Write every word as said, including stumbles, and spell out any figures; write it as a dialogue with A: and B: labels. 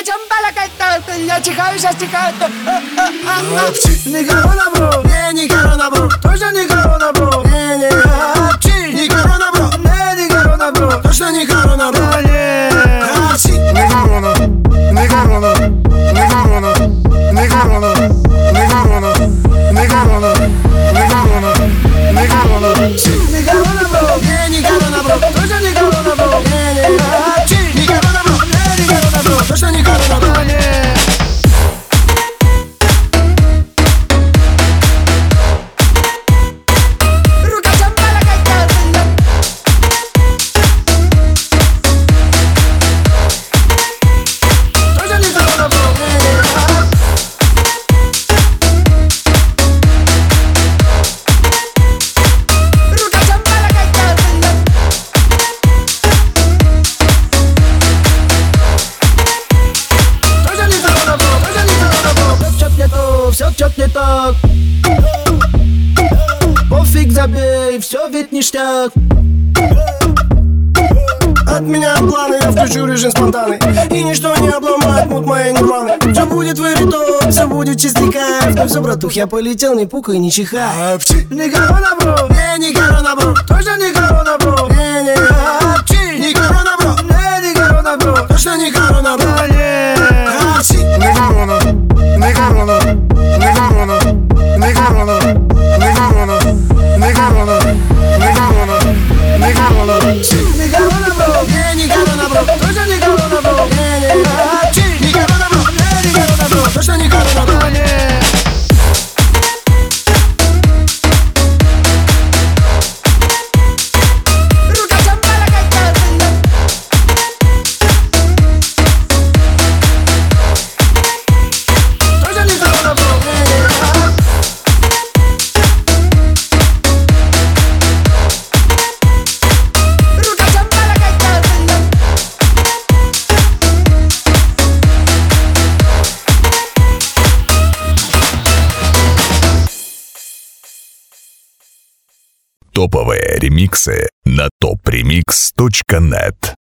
A: Я чихаю, сейчас чихаю.
B: Не корона, бро, не, не корона, бро. Точно не корона, бро. Не, не, апчи. Не корона, бро, не, не корона, бро. Точно не корона, бро. Не, апчи. Не корона, не корона, не корона, не корона, не корона, не корона, не корона, не корона. Не корона, бро, не, не корона, бро. Точно не корона, бро. Не, не, апчи. Не корона, бро, не, не корона, бро. Точно не корона, бро. Не. Все чё-то не так. Пофиг, забей, все ведь ништяк. От меня планы, я включу режим спонтанный. И ничто не обломает мут моей нирваны. Все будет вырито, все будет чистый кайф. Ну все, братух, я полетел, не пукай, не чихай. Не корона, бро, не, не корона, бро. Точно не корона, бро. Не, не, апчи. Не корона, бро, не, не корона, бро. Точно не корона, бро. Не, апчи. Не корона, не корона, не корона, не корона, не корона, не корона, не корона, не корона. Не корона, бро, не, не корона, бро. Точно не корона, бро. Не, не, апчи. Не корона, бро, не, не корона, бро. Точно не корона, бро. Не.
C: Топовые ремиксы на топ ремикс точка нет.